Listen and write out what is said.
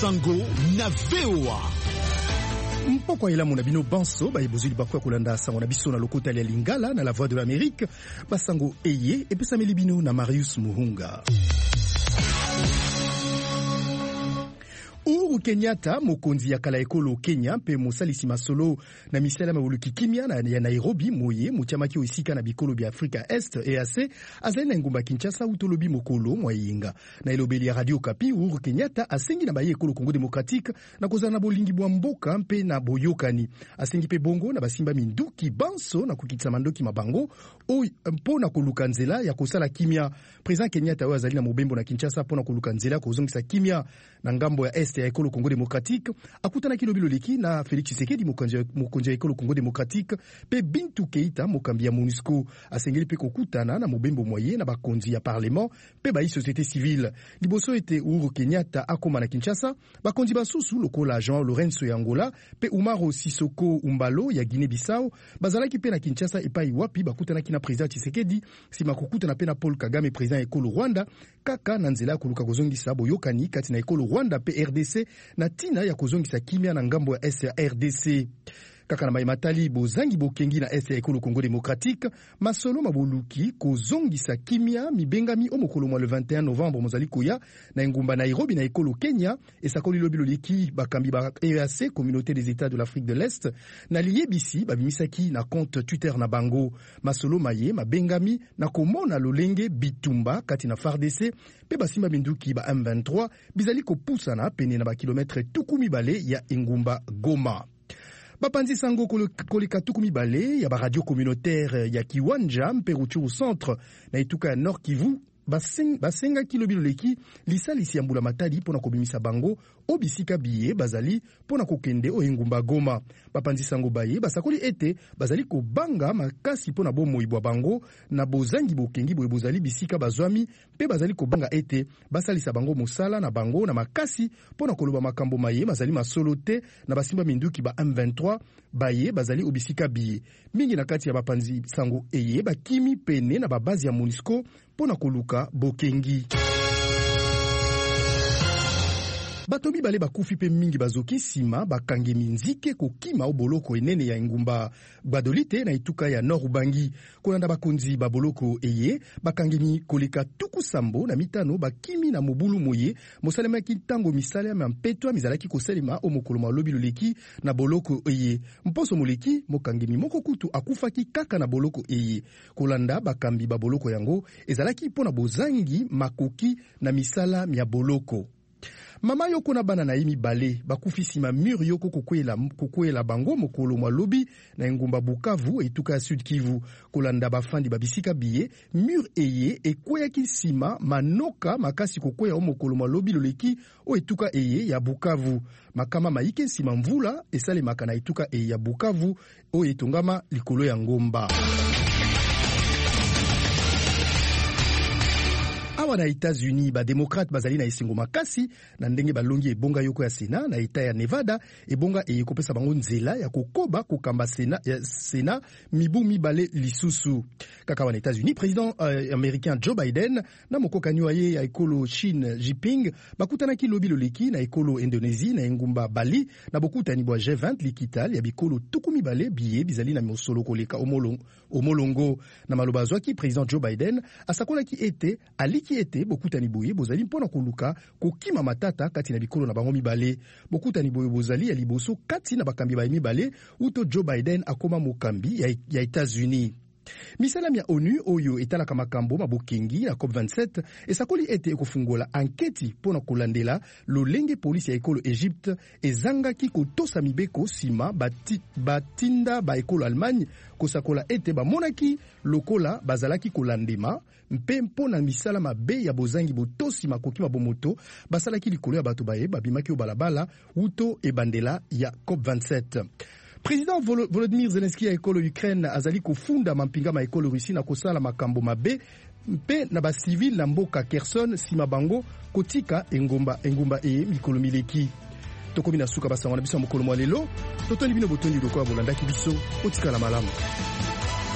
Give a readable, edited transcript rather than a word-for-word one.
Sango na VOA. Mpoko ilamu na bino banso ba ebozili bakwa kolanda sango na biso na lokota ya Lingala na la Voix de l'Amérique basango eye epesameli bino na Marius Muhunga. Uhuru Kenyatta mokonzi ya kala ekolo Kenya pe mosalisi masolo na misala mabuluki kimia na ya Nairobi moye muchamaki oisika na bikolo bi Afrika Est EAC azali na ngumba Kinshasa utolobi mokolo mwayinga na elobeli ya Radio Kapi. Uhuru Kenyatta asengi na baye ekolo Congo Démocratique na kozana bolingi bwa mboka mpe na boyokani asengi pe bongo na basimba minduki banso na kukitsa mandoki mabango o mpo na koluka nzela ya kosala kimia. President Kenyatta wa azali na mobembo na Kinshasa mpo na koluka nzela kozongisa kimia na ngambo ya Est ya ekolo Congo Démocratique akutana kilobilo leki na Félix Tshisekedi mokonzi ya ekolo Congo Démocratique pe Bintou Keita mokambi ya MONUSCO asengeli pe kokutana na mobembo moyen na bakonzi ya parlement pe ba société civile. Liboso ete Uhuru Kenyatta akoma na Kinshasa bakonzi basusu lokola Jean Lorenzo ya Angola pe Umaro Sisoko Umbalo ya Guinée-Bissau bazalaki pe na Kinshasa epai wapi bakutana kina president Tshisekedi sima kokutana pe na Paul Kagame president ekolo Rwanda kaka na nzela koluka kozongisa boyokani kati na ekolo Rwanda pe RDC na tina ya kozongisa kimia na ngambo ya SRDC. Kaka na maimatali bozangi bokengi na ya ekolo Congo Démocratique masolo maboluki kozongisa kimia mibengami omokolo mwa le 21 novembre mozali koya na ngumba Nairobi na ekolo Kenya esakoli lobilo leki bakambi ba EAC Communauté des États de l'Afrique de l'Est na liyebisi babimisaki na compte Twitter na bango masolo maye mabengami na komona lolenge bitumba kati na FARDC pe basimba binduki ba M23 bizali kopusana pene na ba kilometre tukumi bale ya ngumba Goma. Bapanzi sango koleka tukumi bale ya ba radio communautaire ya Kiwanja mpe Ruchuru centre na ituka ya Nord Kivu basenga kilobilo leki lisalisi ya mbula matadi pona kobimisa bango obisika biye bazali pona kokende oyengumba Goma. Bapanzi sango baye basakoli ete bazali kobanga makasi pona bomo ibwa bango na bozangi bokengi boye bozali bisika bazwami pe bazali kobanga ete basalisa bango mosala na bango na makasi pona koloba makambo maye bazali masolo te na basimba minduki ba M23 baye bazali obisika biye mingi na kati ya bapanzi sango eye bakimi pene na babazi ya MONUSCO pona koluka bokengi. Bato mibale bakufi pe mingi bazoki sima bakangi minzike kokima oboloko enene ya ngumba Gbadolite na ituka ya Nord Ubangi. Kolanda bakonzi baboloko eye bakangi koleka tuku sambo na mitano bakimi na mobulu moye mosalema ki tango misala ma mpeto mizalaki kosalema omokolo malobi loleki na boloko eye mposo moleki mokangi moko kutu akufaki kaka na boloko eye. Kolanda bakambi baboloko yango ezalaki pona bozangi makoki na misala ya boloko. Mama yoko na bana na imi bale bakufisima mur yoko kokwela bango mokolo mwa lobi na ngumba Bukavu etuka ya Sud Kivu. Kolanda bafandi babisika biye mur eye ekweya kisima manoka makasi kokweya omokolo mwa lobi loleki o etuka eye ya Bukavu. Makama maike sima mvula esale makana etuka eye ya Bukavu o etongama likolo ya ngomba. Awa na États-Unis ba démocrate bazali na esengo makasi na ndenge balongi ebonga yoko ya Sena na eta ya Nevada ebonga ekopesa bango nzela ya kokoba kokamba Sena mibu mibale lisusu. Kaka wa na États-Unis président américain Joe Biden na mokokani wa ye ya ekolo Chine Jinping bakutanaki lobilo leki na ekolo Indonésie na ngumba Bali na bokutani bwa G20 likital ya bikolo tukumi bale biye bizali na mosolo koleka omolongo na maloba zwaki président Joe Biden asakolaki ete aliki ete bokutani boye bozali mpona koluka kokima matata kati na bikolo na bango mibale. Bokutani boye bozali ya liboso kati na bakambi ba mibale uto Joe Biden akoma mokambi ya États-Unis. Misalam ya ONU oyo etalaka makambo mabokengi na COP27 esakoli ete ekofungola anketi pona kolandela lolenge polisi ya ekolo Egypte ezangaki kotosa mibeko sima batinda ba ekolo Allemagne kosakola ete bamonaki lokola bazalaki kolandema mpe mpona misala mabe ya bozangi botosi makoki mabomoto basalaki likolo ya bato baye babimaki obalabala uto ebandela ya COP27. Président Volodymyr Zelensky ya ekolo Ukraine azali kofunda mampinga ma ekolo Russie na kosala makambo mabe mpe na ba civil na mboka Kherson sima bango kotika engumba mikolo mileki. Tokomi na suka basango na biso mokolo mwa lelo totoni bino botondi lokola bolandaki biso otika la malamu.